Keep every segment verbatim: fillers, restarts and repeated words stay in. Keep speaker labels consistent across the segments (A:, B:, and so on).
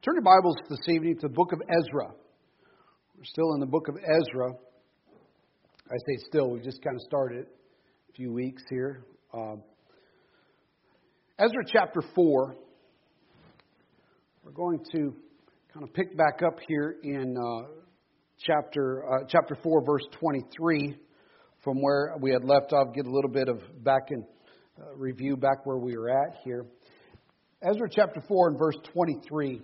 A: Turn your Bibles this evening to the book of Ezra. We're still in the book of Ezra. I say still, we just kind of started a few weeks here. Um, Ezra chapter four. We're going to kind of pick back up here in uh, chapter uh, chapter four, verse twenty-three, from where we had left off. Get a little bit of back in uh, review back where we were at here. Ezra chapter four and verse twenty-three.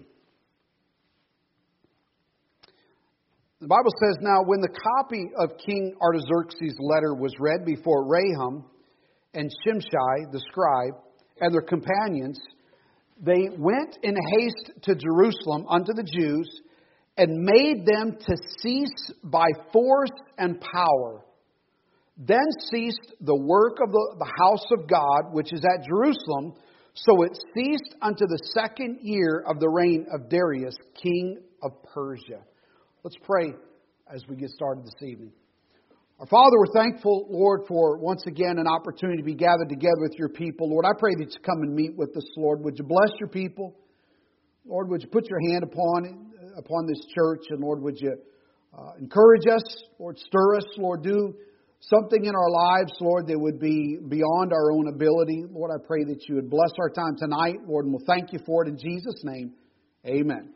A: The Bible says, "Now when the copy of King Artaxerxes' letter was read before Rahum and Shimshai the scribe and their companions, they went in haste to Jerusalem unto the Jews and made them to cease by force and power. Then ceased the work of the, the house of God, which is at Jerusalem, so it ceased unto the second year of the reign of Darius, king of Persia." Let's pray as we get started this evening. Our Father, we're thankful, Lord, for once again an opportunity to be gathered together with your people. Lord, I pray that you come and meet with us, Lord. Would you bless your people? Lord, would you put your hand upon upon this church? And Lord, would you uh, encourage us? Lord, stir us. Lord, do something in our lives, Lord, that would be beyond our own ability. Lord, I pray that you would bless our time tonight, Lord, and we'll thank you for it in Jesus' name. Amen.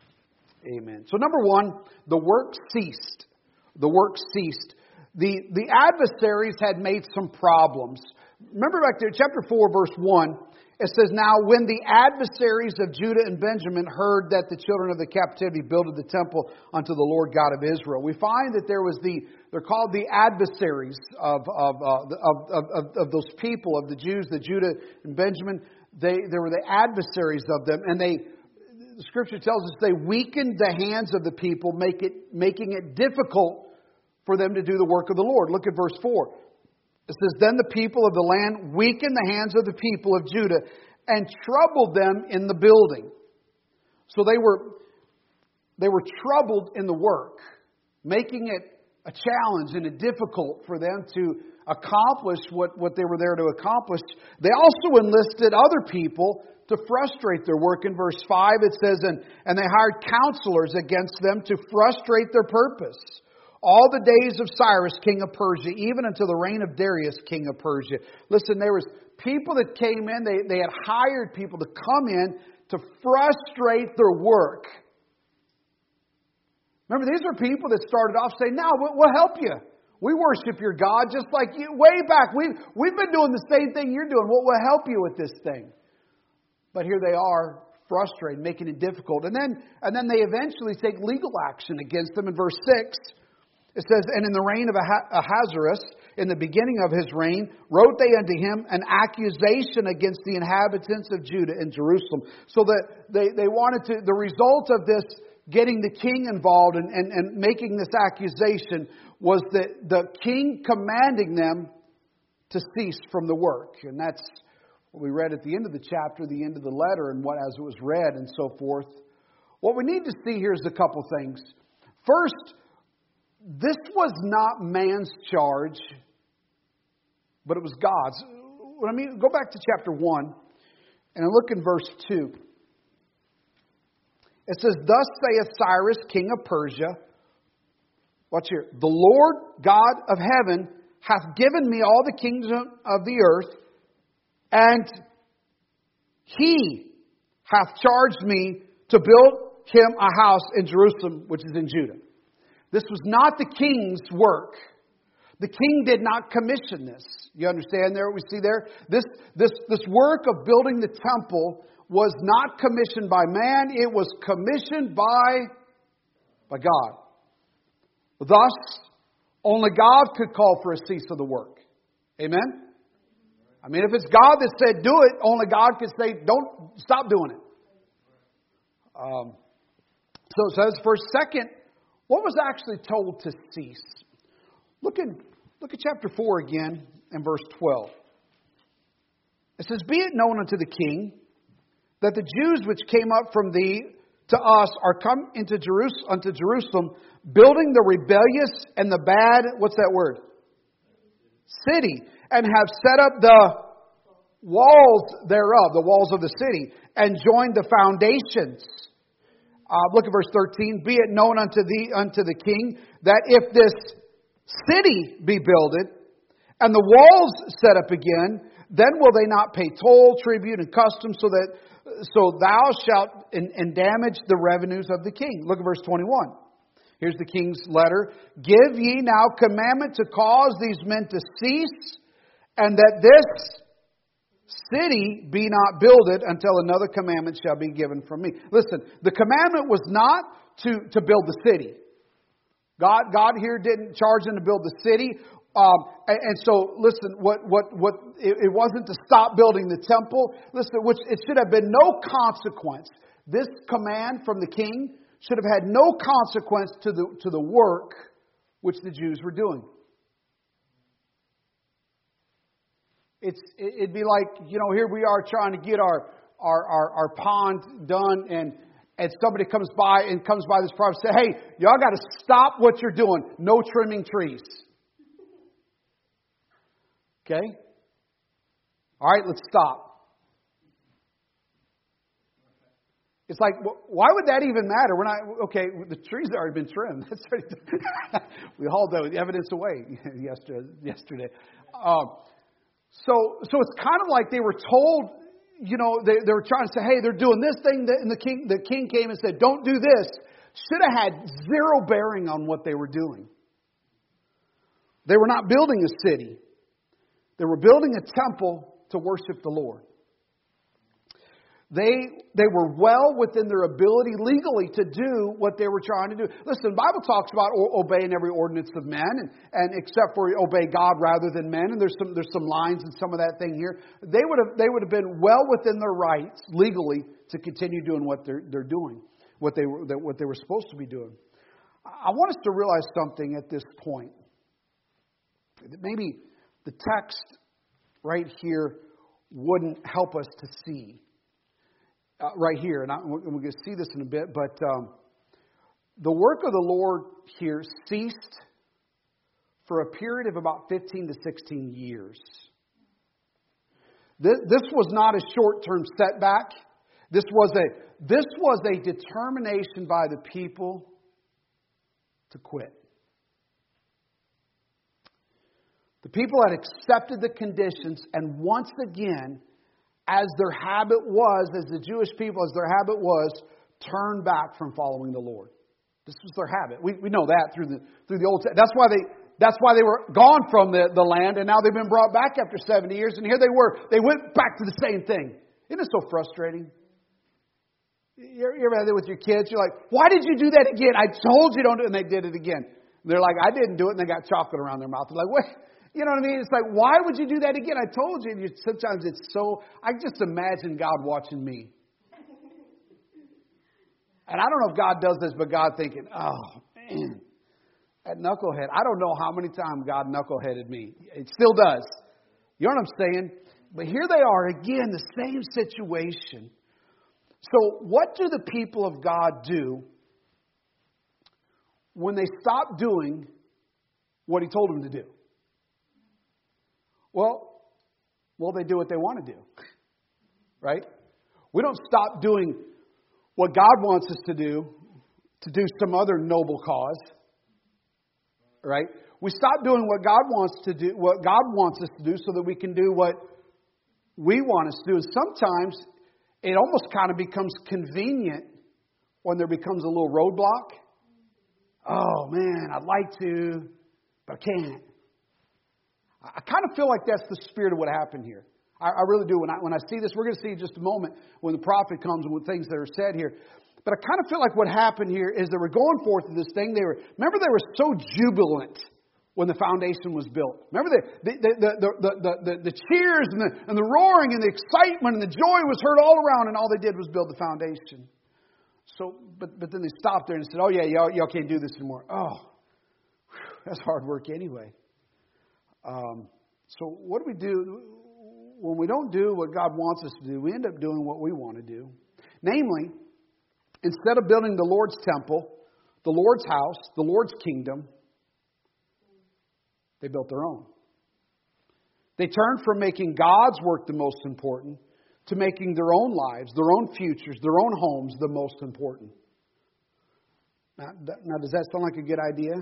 A: Amen. So number one, the work ceased. The work ceased. The, the adversaries had made some problems. Remember back there, chapter four, verse one, it says, "Now when the adversaries of Judah and Benjamin heard that the children of the captivity builded the temple unto the Lord God of Israel." We find that there was the, they're called the adversaries of, of, uh, of, of, of, of those people, of the Jews, the Judah and Benjamin. They, they were the adversaries of them, and they, the Scripture tells us they weakened the hands of the people, make it, making it difficult for them to do the work of the Lord. Look at verse four. It says, "Then the people of the land weakened the hands of the people of Judah and troubled them in the building." So they were, they were troubled in the work, making it a challenge and a difficult for them to accomplish what, what they were there to accomplish. They also enlisted other people to frustrate their work. In verse five it says, and, and they hired counselors against them to frustrate their purpose. All the days of Cyrus, king of Persia, even until the reign of Darius, king of Persia. Listen, there was people that came in, they, they had hired people to come in to frustrate their work. Remember, these are people that started off saying, "No, we'll help you. We worship your God just like you. Way back, we've, we've been doing the same thing you're doing. We'll, we'll help you with this thing." But here they are, frustrated, making it difficult. And then, and then they eventually take legal action against them. In verse six, it says, "And in the reign of Ahasuerus, in the beginning of his reign, wrote they unto him an accusation against the inhabitants of Judah and Jerusalem." So that they, they wanted to, the result of this getting the king involved and, and, and making this accusation was that the king commanding them to cease from the work. And that's what we read at the end of the chapter, the end of the letter, and what as it was read and so forth. What we need to see here is a couple things. First, this was not man's charge, but it was God's. What I mean, go back to chapter one and look in verse two. It says, "Thus saith Cyrus, king of Persia," watch here, "the Lord God of heaven hath given me all the kingdom of the earth, and he hath charged me to build him a house in Jerusalem, which is in Judah." This was not the king's work. The king did not commission this. You understand there what we see there? This, this, this work of building the temple was not commissioned by man. It was commissioned by, by God. Thus, only God could call for a cease of the work. Amen? I mean, if it's God that said do it, only God could say don't stop doing it. Um, so it says, first, second, what was actually told to cease? Look in look at chapter four again and verse twelve. It says, "Be it known unto the king that the Jews which came up from thee to us are come into Jerusalem unto Jerusalem, building the rebellious and the bad," what's that word? "City, and have set up the walls thereof," the walls of the city, "and joined the foundations." Uh, look at verse thirteen. Be it known unto thee, unto the king, that if this city be builded, and the walls set up again, then will they not pay toll, tribute, and custom, so that so thou shalt and, and damage the revenues of the king. Look at verse twenty-one. Here's the king's letter. Give ye now commandment to cause these men to cease, and that this city be not builded until another commandment shall be given from me. Listen, the commandment was not to, to build the city. God, God here didn't charge them to build the city. Um, and, and so, listen, what, what, what, it, it wasn't to stop building the temple. Listen, which it should have been no consequence. This command from the king should have had no consequence to the, to the work which the Jews were doing. It's, it'd be like, you know, here we are trying to get our, our, our, our pond done, and, and somebody comes by and comes by this property and say, hey, y'all got to stop what you're doing. No trimming trees. Okay? All right, let's stop. It's like, why would that even matter? We're not, okay, the trees have already been trimmed. That's already, we hauled the evidence away yesterday. yesterday. Um, so, so it's kind of like they were told, you know, they, they were trying to say, hey, they're doing this thing, and the king, the king came and said, don't do this. Should have had zero bearing on what they were doing. They were not building a city. They were building a temple to worship the Lord. They, they were well within their ability legally to do what they were trying to do. Listen, the Bible talks about obeying every ordinance of men, and, and except for obey God rather than men. And there's some there's some lines in some of that thing here. They would have they would have been well within their rights legally to continue doing what they're they're doing, what they were what they were supposed to be doing. I want us to realize something at this point. Maybe the text right here wouldn't help us to see. Uh, right here, and, I, and we're going to see this in a bit, but um, the work of the Lord here ceased for a period of about fifteen to sixteen years. This, this was not a short-term setback. This was a this was a determination by the people to quit. The people had accepted the conditions, and once again, as their habit was, as the Jewish people, as their habit was, turned back from following the Lord. This was their habit. We, we know that through the through the Old Testament. That's why they that's why they were gone from the, the land, and now they've been brought back after seventy years, and here they were. They went back to the same thing. Isn't it so frustrating? You ever, you ever had that with your kids? You're like, why did you do that again? I told you don't do it, and they did it again. And they're like, I didn't do it, and they got chocolate around their mouth. They're like, what? You know what I mean? It's like, why would you do that again? I told you. Sometimes it's so... I just imagine God watching me. And I don't know if God does this, but God thinking, oh, man, that knucklehead. I don't know how many times God knuckleheaded me. It still does. You know what I'm saying? But here they are again, the same situation. So what do the people of God do when they stop doing what He told them to do? Well, well, they do what they want to do, right? We don't stop doing what God wants us to do to do some other noble cause, right? We stop doing what God wants to do, what God wants us to do, so that we can do what we want us to do. And sometimes it almost kind of becomes convenient when there becomes a little roadblock. Oh man, I'd like to, but I can't. I kind of feel like that's the spirit of what happened here. I, I really do. When I when I see this, we're going to see in just a moment when the prophet comes and with things that are said here. But I kind of feel like what happened here is they were going forth to this thing. They were remember they were so jubilant when the foundation was built. Remember the the the the the, the, the, the cheers and the and the roaring and the excitement and the joy was heard all around, and all they did was build the foundation. So, but but then they stopped there and said, "Oh yeah, y'all, y'all can't do this anymore." Oh, whew, that's hard work anyway. Um, so what do we do when we don't do what God wants us to do? We end up doing what we want to do. Namely, instead of building the Lord's temple, the Lord's house, the Lord's kingdom, they built their own. They turned from making God's work the most important to making their own lives, their own futures, their own homes the most important. Now, now does that sound like a good idea?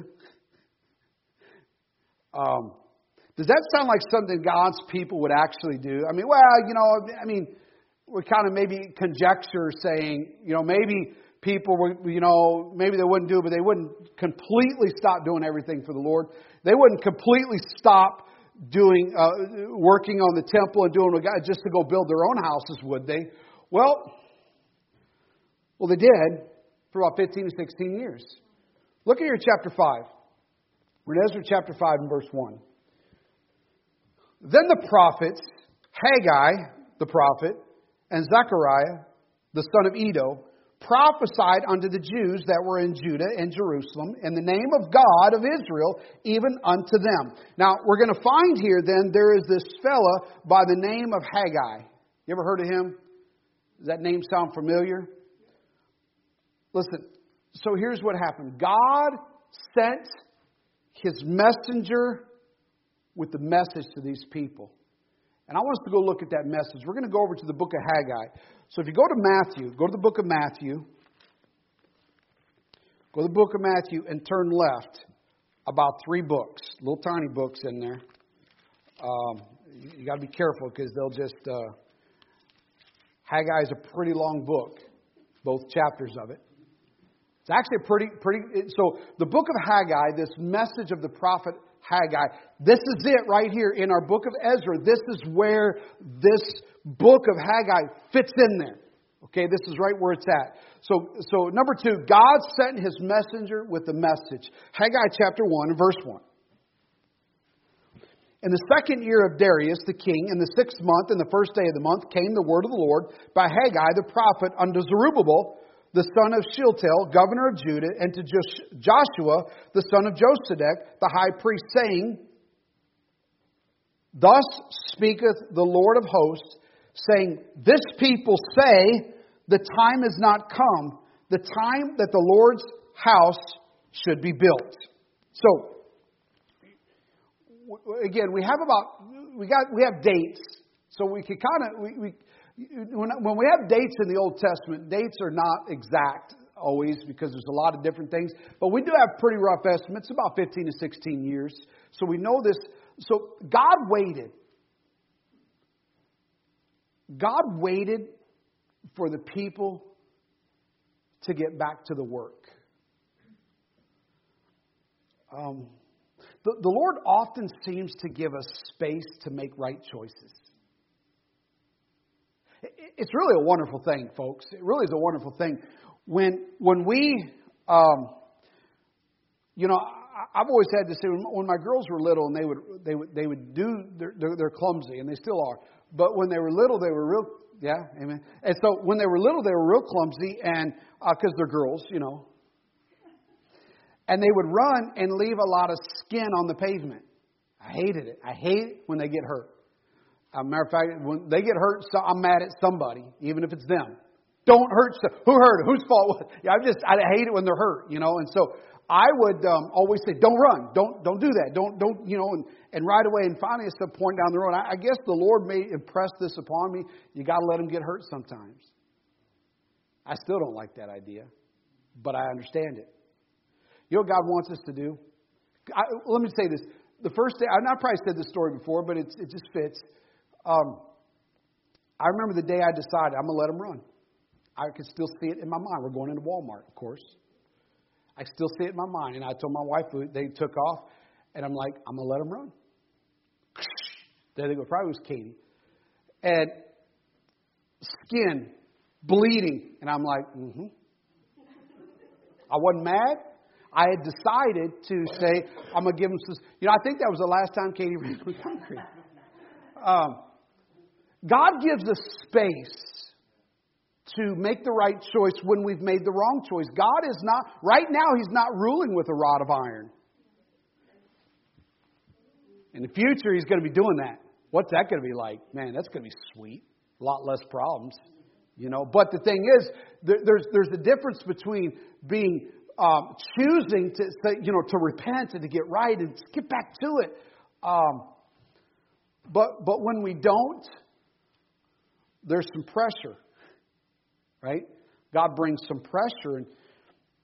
A: Um, does that sound like something God's people would actually do? I mean, well, you know, I mean, we're kind of maybe conjecture saying, you know, maybe people were, you know, maybe they wouldn't do it, but they wouldn't completely stop doing everything for the Lord. They wouldn't completely stop doing, uh, working on the temple and doing what God just to go build their own houses, would they? Well, well, they did for about fifteen to sixteen years. Look at here, chapter five. We're in Ezra chapter five and verse one. Then the prophets, Haggai, the prophet, and Zechariah, the son of Iddo, prophesied unto the Jews that were in Judah and Jerusalem in the name of God of Israel, even unto them. Now, we're going to find here then there is this fella by the name of Haggai. You ever heard of him? Does that name sound familiar? Listen, so here's what happened. God sent His messenger with the message to these people. And I want us to go look at that message. We're going to go over to the book of Haggai. So if you go to Matthew, go to the book of Matthew. Go to the book of Matthew and turn left about three books. Little tiny books in there. Um, you you got to be careful because they'll just... Uh, Haggai is a pretty long book. Both chapters of it. It's actually a pretty... pretty. So the book of Haggai, this message of the prophet Haggai, this is it right here in our book of Ezra. This is where this book of Haggai fits in there. Okay, this is right where it's at. So, so number two, God sent His messenger with the message. Haggai chapter one, verse one. In the second year of Darius the king, in the sixth month, in the first day of the month, came the word of the Lord by Haggai the prophet unto Zerubbabel, the son of Shealtiel, governor of Judah, and to Joshua, the son of Josedech, the high priest, saying, Thus speaketh the Lord of hosts, saying, This people say, the time is not come, the time that the Lord's house should be built. So, again, we have about, we got, we have dates, so we can kind of, we, we When, when we have dates in the Old Testament, dates are not exact always because there's a lot of different things. But we do have pretty rough estimates, about fifteen to sixteen years. So we know this. So God waited. God waited for the people to get back to the work. Um, the, the Lord often seems to give us space to make right choices. It's really a wonderful thing, folks. It really is a wonderful thing. When when we, um, you know, I, I've always had to say when, when my girls were little and they would they would they would do they're, they're, they're clumsy and they still are. But when they were little, they were real. Yeah, amen. And so when they were little, they were real clumsy and because uh, they're girls, you know. And they would run and leave a lot of skin on the pavement. I hated it. I hate it when they get hurt. As a matter of fact, when they get hurt, so I'm mad at somebody, even if it's them. Don't hurt. Who hurt? Whose fault was it? Yeah, I just I hate it when they're hurt, you know. And so I would um, always say, "Don't run. Don't don't do that. Don't don't you know." And, and right away, and finally, at some point down the road, I, I guess the Lord may impress this upon me. You got to let them get hurt sometimes. I still don't like that idea, but I understand it. You know what God wants us to do? I, let me say this: the first day, I probably said this story before, but it's, it just fits. Um, I remember the day I decided I'm going to let them run. I could still see it in my mind. We're going into Walmart, of course. I still see it in my mind. And I told my wife, they took off, and I'm like, I'm going to let them run. There they go. Probably was Katie. And skin, bleeding. And I'm like, mm-hmm. I wasn't mad. I had decided to say, I'm going to give them some. You know, I think that was the last time Katie ran with concrete. Um, God gives us space to make the right choice when we've made the wrong choice. God is not, right now, He's not ruling with a rod of iron. In the future, He's going to be doing that. What's that going to be like? Man, that's going to be sweet. A lot less problems, you know. But the thing is, there, there's there's a difference between being um, choosing to, you know, to repent and to get right and to get back to it. Um, but but when we don't, there's some pressure, right? God brings some pressure, and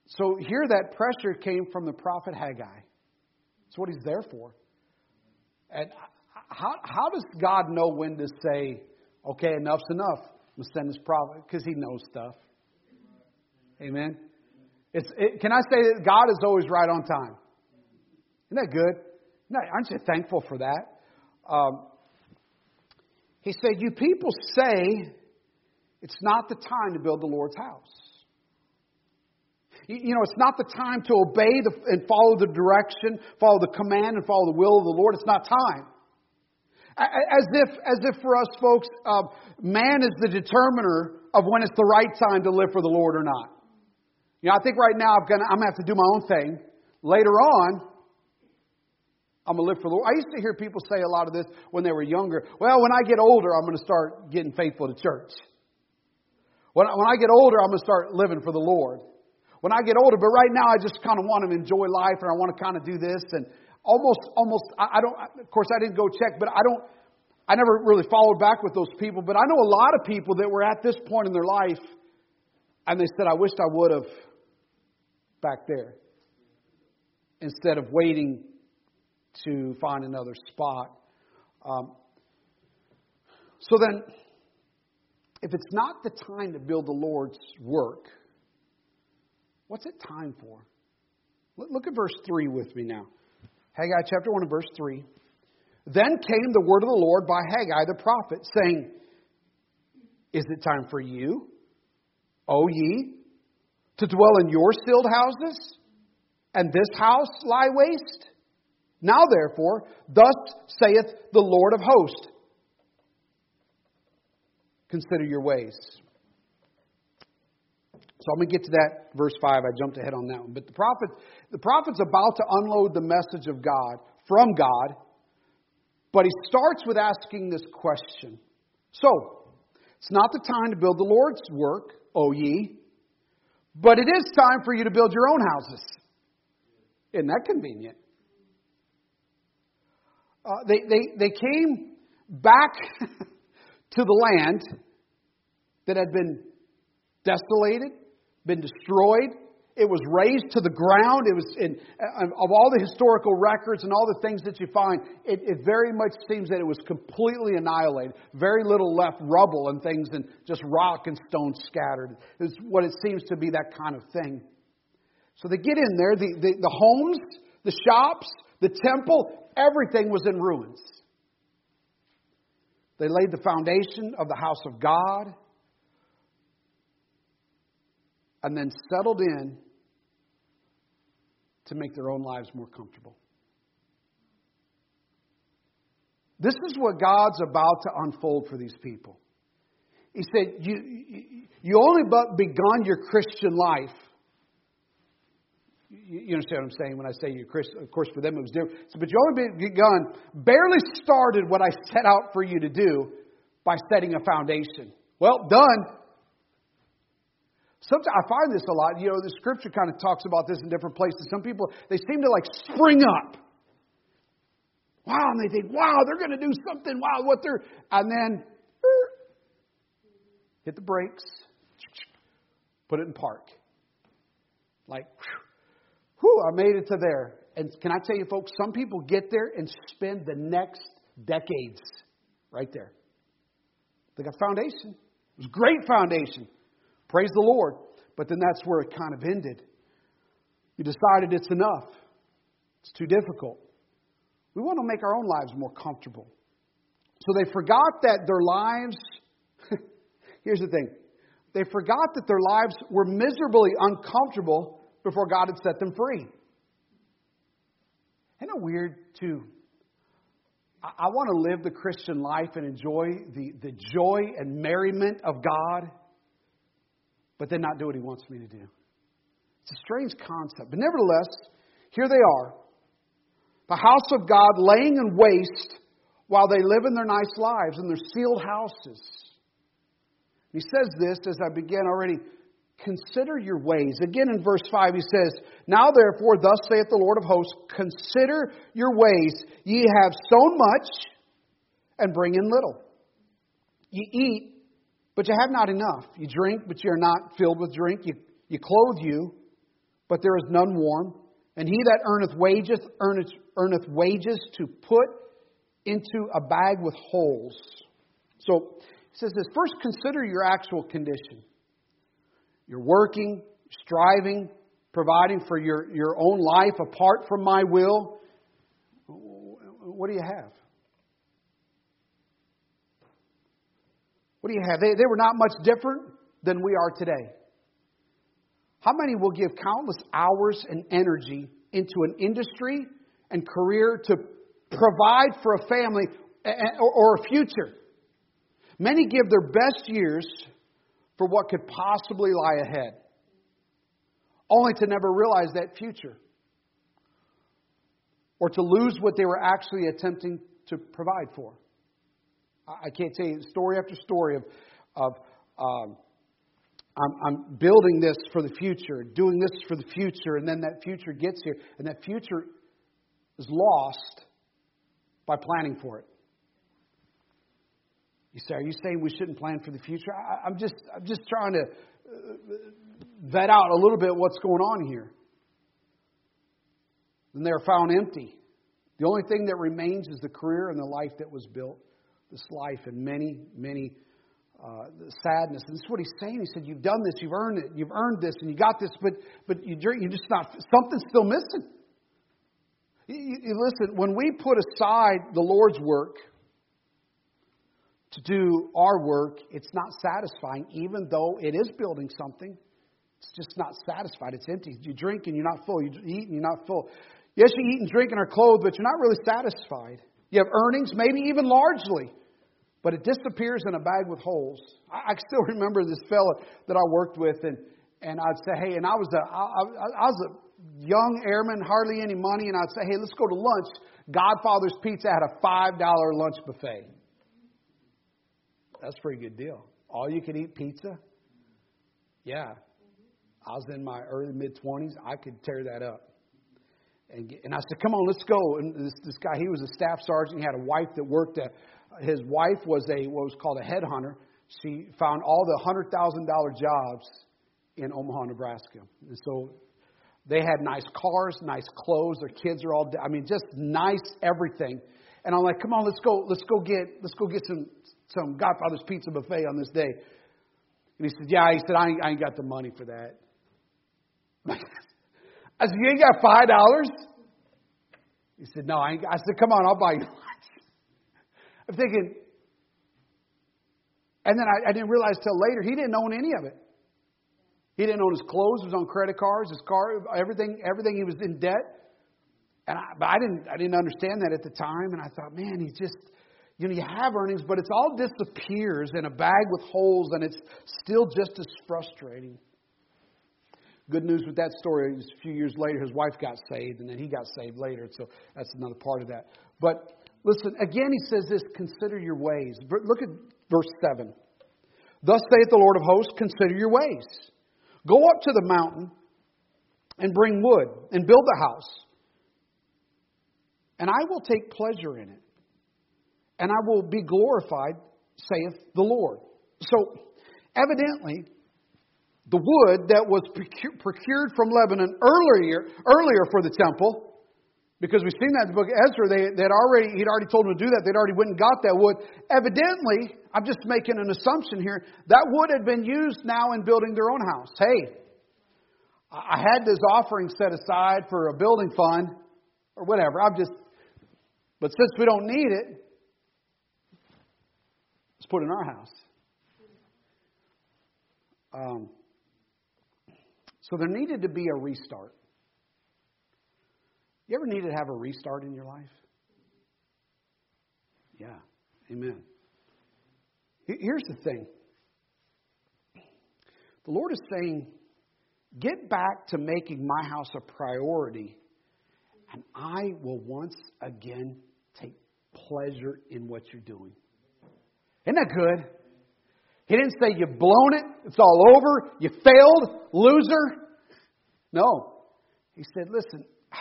A: So here that pressure came from the prophet Haggai. That's what he's there for. And how, how does God know when to say, okay, enough's enough. I'm going to send this prophet, because He knows stuff. Amen. It's, it, can I say that God is always right on time? Isn't that good? No, aren't you thankful for that? Um, he said, you people say it's not the time to build the Lord's house. You, you know, it's not the time to obey the, and follow the direction, follow the command and follow the will of the Lord. It's not time. As if, as if for us folks, uh, man is the determiner of when it's the right time to live for the Lord or not. You know, I think right now I'm gonna, I'm gonna have to do my own thing. Later on, I'm gonna live for the Lord. I used to hear people say a lot of this when they were younger. Well, when I get older, I'm gonna start getting faithful to church. When I, when I get older, I'm gonna start living for the Lord. When I get older, but right now I just kind of want to enjoy life, and I want to kind of do this and. Almost, almost, I don't, of course I didn't go check, but I don't, I never really followed back with those people, but I know a lot of people that were at this point in their life, and they said, I wished I would have back there, instead of waiting to find another spot. Um, so then, if it's not the time to build the Lord's work, what's it time for? Look at verse three with me now. Haggai chapter one and verse three. Then came the word of the Lord by Haggai the prophet, saying, is it time for you, O ye, to dwell in your sealed houses, and this house lie waste? Now therefore, thus saith the Lord of hosts, consider your ways. So I'm going to get to that verse five. I jumped ahead on that one. But the prophet, the prophet's about to unload the message of God, from God. But he starts with asking this question. So, it's not the time to build the Lord's work, O ye. But it is time for you to build your own houses. Isn't that convenient? Uh, they, they, they came back to the land that had been desolated, been destroyed. It was razed to the ground. It was in, of all the historical records and all the things that you find, it, it very much seems that it was completely annihilated. Very little left, rubble and things, and just rock and stone scattered. It's what it seems to be, that kind of thing. So they get in there. The, the, the homes, the shops, the temple, everything was in ruins. They laid the foundation of the house of God, and then settled in to make their own lives more comfortable. This is what God's about to unfold for these people. He said, you, you only but begun your Christian life. You understand what I'm saying when I say you're Christian? Of course, for them it was different. So, but you only begun, barely started what I set out for you to do by setting a foundation. Well, done. Sometimes I find this a lot. You know, the Scripture kind of talks about this in different places. Some people, they seem to like spring up. Wow, and they think, wow, they're going to do something. Wow, what they're... And then, hit the brakes. Put it in park. Like, whew, I made it to there. And can I tell you, folks, some people get there and spend the next decades right there. They got foundation. It was a great foundation. Praise the Lord. But then that's where it kind of ended. You decided it's enough. It's too difficult. We want to make our own lives more comfortable. So they forgot that their lives... Here's the thing. They forgot that their lives were miserably uncomfortable before God had set them free. Isn't it weird to... I, I want to live the Christian life and enjoy the, the joy and merriment of God, but then not do what He wants me to do. It's a strange concept. But nevertheless, here they are. The house of God laying in waste while they live in their nice lives, in their sealed houses. He says this as I began already. Consider your ways. Again in verse five he says, Now therefore, thus saith the Lord of hosts, consider your ways. Ye have sown much and bring in little. Ye eat, but you have not enough. You drink, but you are not filled with drink. You, you clothe you, but there is none warm. And he that earneth wages, earneth, earneth wages to put into a bag with holes. So, he says this, first consider your actual condition. You're working, striving, providing for your, your own life apart from my will. What do you have? What do you have? They, they were not much different than we are today. How many will give countless hours and energy into an industry and career to provide for a family or a future? Many give their best years for what could possibly lie ahead, only to never realize that future, or to lose what they were actually attempting to provide for. I can't tell you story after story of, of um, I'm, I'm building this for the future, doing this for the future, and then that future gets here, and that future is lost by planning for it. You say, are you saying we shouldn't plan for the future? I, I'm just, I'm just trying to vet out a little bit what's going on here. And they're found empty. The only thing that remains is the career and the life that was built. This life and many, many uh, sadness. And this is what he's saying. He said, you've done this, you've earned it, you've earned this, and you got this, but but you drink, you're just not, something's still missing. You, you listen, when we put aside the Lord's work to do our work, it's not satisfying, even though it is building something. It's just not satisfied. It's empty. You drink and you're not full. You eat and you're not full. Yes, you eat and drink and are clothed, but you're not really satisfied. You have earnings, maybe even largely, but it disappears in a bag with holes. I, I still remember this fellow that I worked with, and, and I'd say, hey, and I was a I, I, I was a young airman, hardly any money, and I'd say, hey, let's go to lunch. Godfather's Pizza had a five dollar lunch buffet. That's a pretty good deal. All you can eat pizza? Yeah. I was in my early mid-twenties. I could tear that up. And, and I said, come on, let's go. And this, this guy, he was a staff sergeant. He had a wife that worked. At, his wife was a what was called a headhunter. She found all the one hundred thousand dollars jobs in Omaha, Nebraska. And so they had nice cars, nice clothes. Their kids are all, I mean, just nice everything. And I'm like, come on, let's go, let's go get, let's go get some, some Godfather's Pizza buffet on this day. And he said, yeah, he said, I ain't, I ain't got the money for that. I said, you ain't got five dollars? He said, no, I ain't. I said, come on, I'll buy you lunch. I'm thinking, and then I, I didn't realize till later, he didn't own any of it. He didn't own his clothes. It was on credit cards, his car, everything, everything. He was in debt. And I, but I didn't, I didn't understand that at the time. And I thought, man, he just, you know, you have earnings, but it's all disappears in a bag with holes, and it's still just as frustrating. Good news with that story is a few years later, his wife got saved, and then he got saved later. So that's another part of that. But listen, again, he says this, consider your ways. Look at verse seven. Thus saith the Lord of hosts, consider your ways. Go up to the mountain and bring wood and build the house. And I will take pleasure in it. And I will be glorified, saith the Lord. So evidently, the wood that was procured from Lebanon earlier, earlier for the temple, because we've seen that in the book of Ezra, they had already, he'd already told them to do that. They'd already went and got that wood. Evidently, I'm just making an assumption here, that wood had been used now in building their own house. Hey, I had this offering set aside for a building fund, or whatever. I'm just, but since we don't need it, let's put it in our house. Um, So there needed to be a restart. You ever needed to have a restart in your life? Yeah. Amen. Here's the thing. The Lord is saying, get back to making my house a priority, and I will once again take pleasure in what you're doing. Isn't that good? He didn't say you've blown it, it's all over, you failed, loser. No. He said, listen,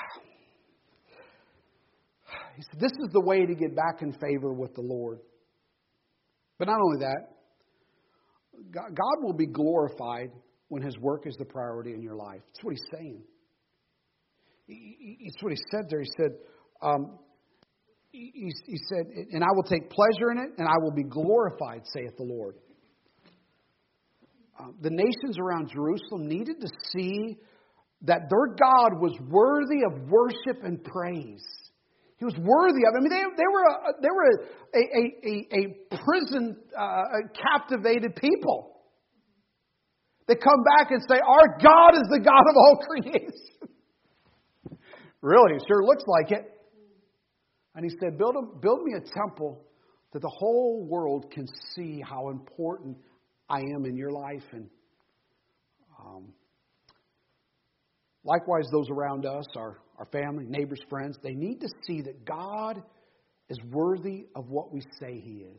A: he said, this is the way to get back in favor with the Lord. But not only that, God will be glorified when His work is the priority in your life. That's what He's saying. It's what He said there. He said, um, he, he said, and I will take pleasure in it, and I will be glorified, saith the Lord. Uh, the nations around Jerusalem needed to see that their God was worthy of worship and praise. He was worthy of it. I mean, they, they were a, they were a, a, a, a prison uh, captivated people. They come back and say, our God is the God of all creation. Really, it sure looks like it. And He said, build, a, build me a temple that the whole world can see how important I am in your life. And um, likewise, those around us, our, our family, neighbors, friends, they need to see that God is worthy of what we say He is.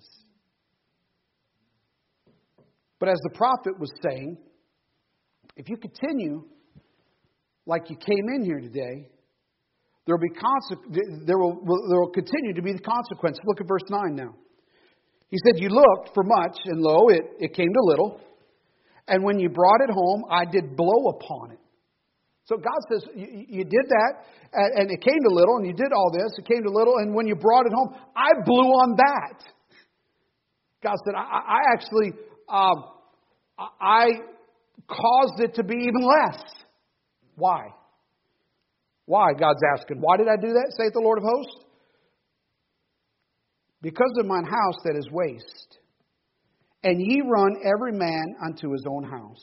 A: But as the prophet was saying, if you continue like you came in here today, there will be conse- there will there will continue to be the consequences. Look at verse nine now. He said, you looked for much, and lo, it, it came to little. And when you brought it home, I did blow upon it. So God says, you, you did that, and, and it came to little, and you did all this, it came to little, and when you brought it home, I blew on that. God said, I, I actually, um, I caused it to be even less. Why? Why? God's asking. Why did I do that, saith the Lord of hosts? Because of mine house that is waste, and ye run every man unto his own house.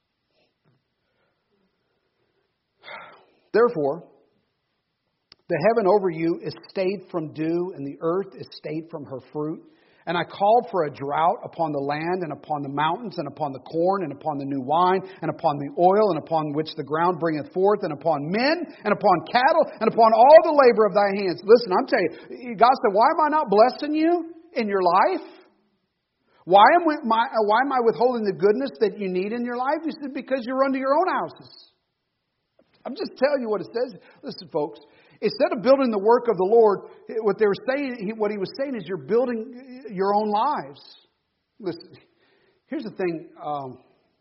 A: Therefore, the heaven over you is stayed from dew, and the earth is stayed from her fruit. And I called for a drought upon the land, and upon the mountains, and upon the corn, and upon the new wine, and upon the oil, and upon which the ground bringeth forth, and upon men, and upon cattle, and upon all the labor of thy hands. Listen, I'm telling you, God said, why am I not blessing you in your life? Why am, my, why am I withholding the goodness that you need in your life? He said, because you're under your own houses. I'm just telling you what it says. Listen, folks. Instead of building the work of the Lord, what they were saying, what He was saying is, you're building your own lives. Listen, here's the thing. Um,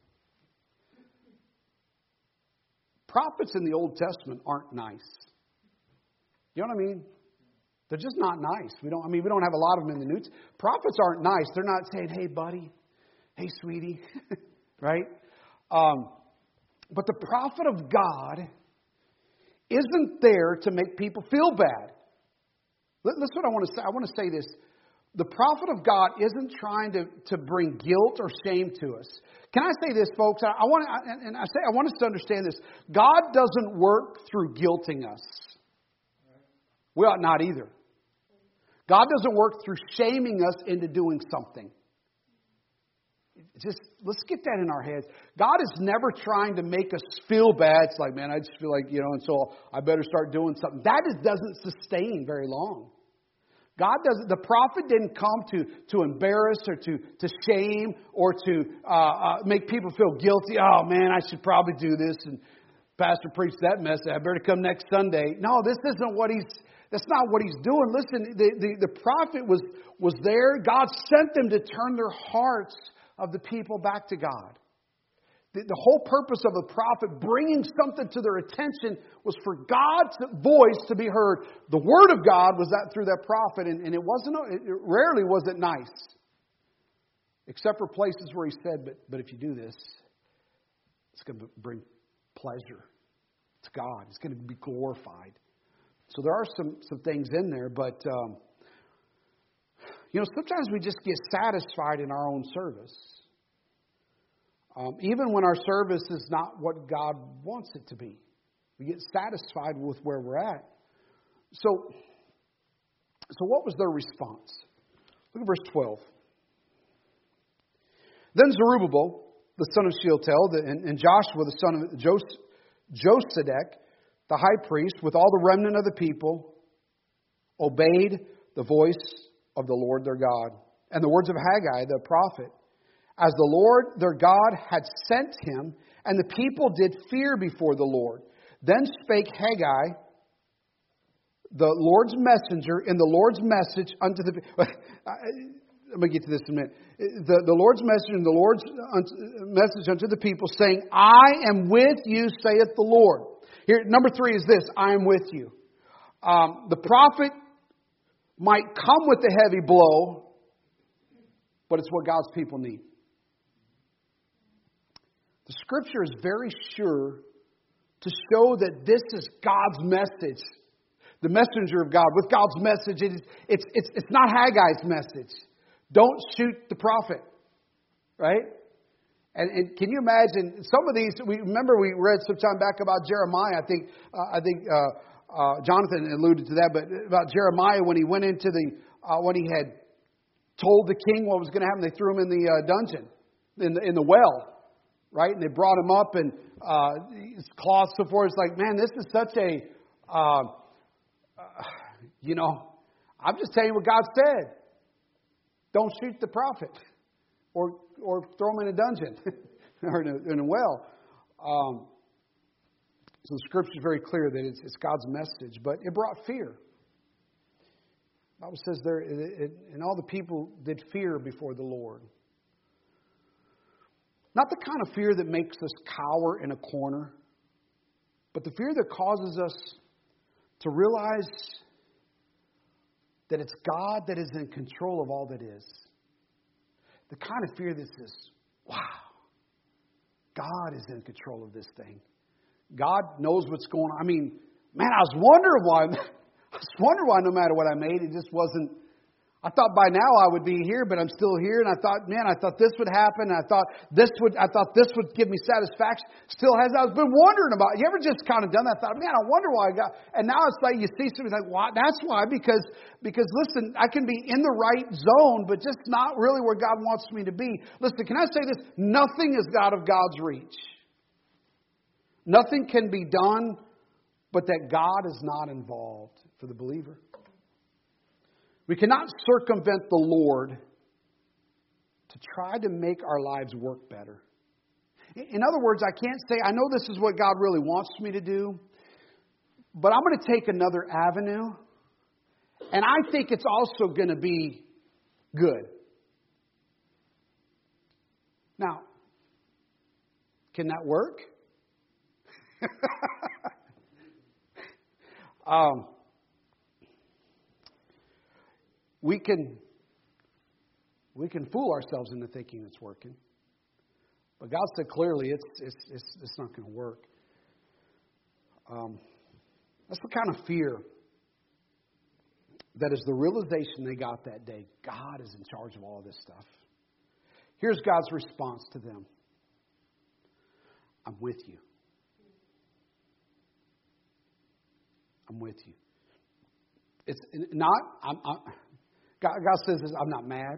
A: prophets in the Old Testament aren't nice. You know what I mean? They're just not nice. We don't. I mean, we don't have a lot of them in the New Testament. Prophets aren't nice. They're not saying, "Hey, buddy," "Hey, sweetie," right? Um, but the prophet of God isn't there to make people feel bad. That's what I want to say. I want to say this. The prophet of God isn't trying to, to bring guilt or shame to us. Can I say this, folks? I, I want to, and I say I want us to understand this. God doesn't work through guilting us. We ought not either. God doesn't work through shaming us into doing something. Just let's get that in our heads. God is never trying to make us feel bad. It's like, man, I just feel like, you know, and so I better start doing something. That is, doesn't sustain very long. God doesn't. The prophet didn't come to, to embarrass or to, to shame or to uh, uh, make people feel guilty. Oh man, I should probably do this. And pastor preached that message. I better come next Sunday. No, this isn't what he's. That's not what he's doing. Listen, the, the, the prophet was was there. God sent them to turn their hearts of the people back to God. The, the whole purpose of the prophet bringing something to their attention was for God's voice to be heard. The word of God was that through that prophet, and, and it wasn't. It rarely was it nice, except for places where he said, "But but if you do this, it's going to bring pleasure to God. It's going to be glorified." So there are some some things in there, but. Um, You know, sometimes we just get satisfied in our own service. Um, even when our service is not what God wants it to be. We get satisfied with where we're at. So, so what was their response? Look at verse twelve. Then Zerubbabel, the son of Shealtiel, and, and Joshua, the son of Jos- Josedek, the high priest, with all the remnant of the people, obeyed the voice of the Lord their God, and the words of Haggai the prophet, as the Lord their God had sent him, and the people did fear before the Lord. Then spake Haggai, the Lord's messenger, in the Lord's message unto the... I'm going to get to this in a minute. The, the Lord's message and the Lord's message unto the people saying, I am with you, saith the Lord. Here, number three is this, I am with you. Um, the prophet might come with the heavy blow, but it's what God's people need. The Scripture is very sure to show that this is God's message. The messenger of God with God's message. It is, it's, it's, it's not Haggai's message. Don't shoot the prophet. Right? And, and can you imagine some of these? We remember we read some time back about Jeremiah. I think uh, I think uh, uh, Jonathan alluded to that, but about Jeremiah when he went into the uh, when he had told the king what was going to happen. They threw him in the uh, dungeon, in the, in the well, right? And they brought him up and uh, his cloths so forth. It's like, man, this is such a, uh, uh, you know, I'm just telling you what God said. Don't shoot the prophet, or or throw him in a dungeon or in a, in a well. Um, so the Scripture is very clear that it's, it's God's message, but it brought fear. The Bible says there, it, it, and all the people did fear before the Lord. Not the kind of fear that makes us cower in a corner, but the fear that causes us to realize that it's God that is in control of all that is. The kind of fear that says, wow, God is in control of this thing. God knows what's going on. I mean, man, I was wondering why, I was wondering why no matter what I made, it just wasn't. I thought by now I would be here, but I'm still here. And I thought, man, I thought this would happen. And I thought this would, I thought this would give me satisfaction. Still has. I've been wondering about. You ever just kind of done that? I thought, man, I wonder why I got. And now it's like you see something like, why? That's why. Because, because listen, I can be in the right zone, but just not really where God wants me to be. Listen, can I say this? Nothing is out of God's reach. Nothing can be done, but that God is not involved for the believer. We cannot circumvent the Lord to try to make our lives work better. In other words, I can't say, I know this is what God really wants me to do, but I'm going to take another avenue, and I think it's also going to be good. Now, can that work? um, we can we can fool ourselves into thinking it's working, but God said clearly it's it's it's, it's not going to work. Um, that's the kind of fear that is the realization they got that day. God is in charge of all of this stuff. Here's God's response to them. I'm with you. I'm with you. It's not, I'm, I'm, God, God says this, I'm not mad.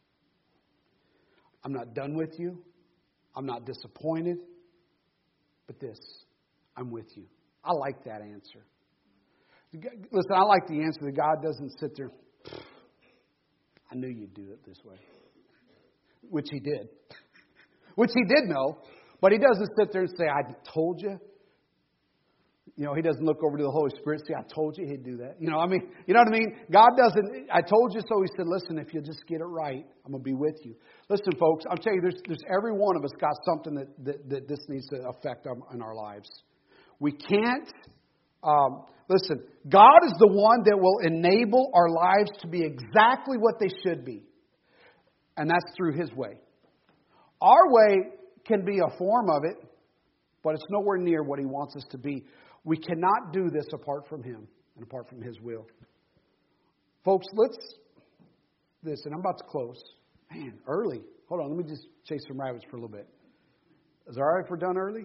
A: I'm not done with you. I'm not disappointed. But this, I'm with you. I like that answer. Listen, I like the answer that God doesn't sit there, I knew you'd do it this way. Which He did. Which He did know. But He doesn't sit there and say, I told you. You know, He doesn't look over to the Holy Spirit and say, I told you He'd do that. You know, I mean, you know what I mean? God doesn't, I told you so. He said, listen, if you'll just get it right, I'm going to be with you. Listen, folks, I'm telling you, there's, there's every one of us got something that, that, that this needs to affect our, in our lives. We can't, um, listen, God is the one that will enable our lives to be exactly what they should be. And that's through His way. Our way can be a form of it, but it's nowhere near what He wants us to be. We cannot do this apart from Him and apart from His will. Folks, let's, this, and I'm about to close. Man, early. Hold on, let me just chase some rabbits for a little bit. Is it all right if we're done early?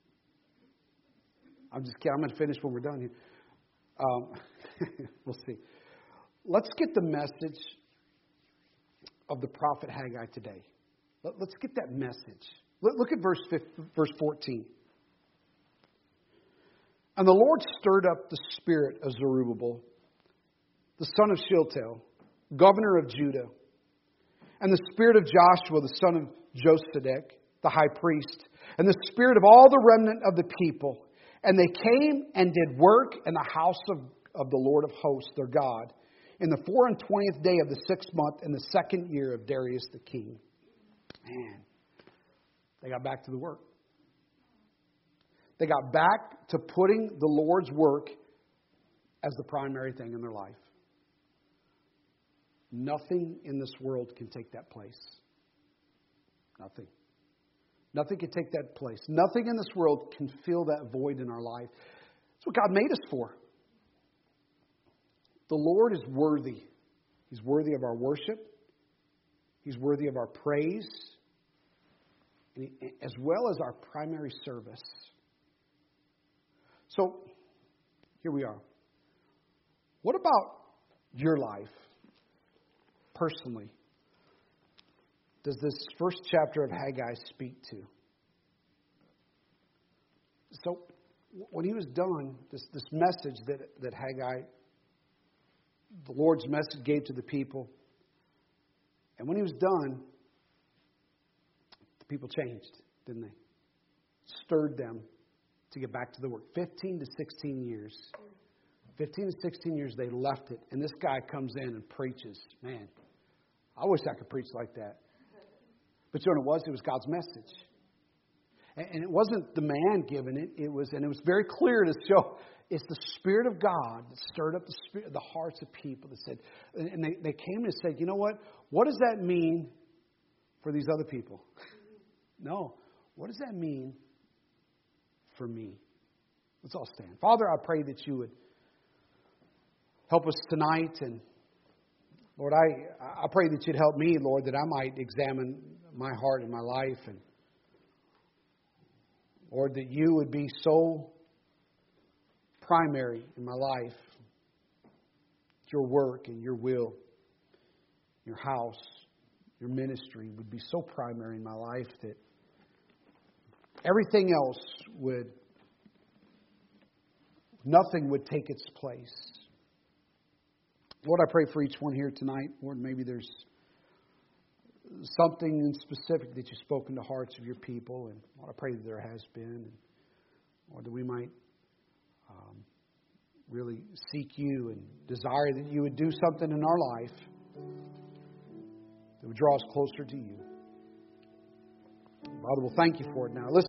A: I'm just kidding. I'm going to finish when we're done here. Um, we'll see. Let's get the message of the prophet Haggai today. Let's get that message. Look at verse verse fourteen. And the Lord stirred up the spirit of Zerubbabel, the son of Shealtiel, governor of Judah, and the spirit of Joshua, the son of Josedek, the high priest, and the spirit of all the remnant of the people. And they came and did work in the house of, of the Lord of hosts, their God, in the four and twentieth day of the sixth month in the second year of Darius the king. Man, they got back to the work. They got back to putting the Lord's work as the primary thing in their life. Nothing in this world can take that place. Nothing. Nothing can take that place. Nothing in this world can fill that void in our life. That's what God made us for. The Lord is worthy. He's worthy of our worship. He's worthy of our praise, and he, as well as our primary service. So, here we are. What about your life, personally? Does this first chapter of Haggai speak to? So, when he was done, this, this message that, that Haggai, the Lord's message, gave to the people, and when he was done, the people changed, didn't they? Stirred them to get back to the work. fifteen to sixteen years. fifteen to sixteen years they left it. And this guy comes in and preaches. Man, I wish I could preach like that. But you know what it was? It was God's message. And it wasn't the man giving it. It was, and it was very clear to show it's the Spirit of God that stirred up the spirit, the hearts of people that said, and they, they came and said, you know what? What does that mean for these other people? No. What does that mean for me? Let's all stand. Father, I pray that you would help us tonight. And Lord, I, I pray that you'd help me, Lord, that I might examine my heart and my life. And Lord, that you would be so primary in my life. Your work and your will, your house, your ministry would be so primary in my life that everything else would, nothing would take its place. Lord, I pray for each one here tonight. Lord, maybe there's something in specific that you've spoken to hearts of your people. And Lord, I pray that there has been. And Lord, that we might um, really seek you and desire that you would do something in our life that would draw us closer to you. Father, we'll thank you for it now. Listen.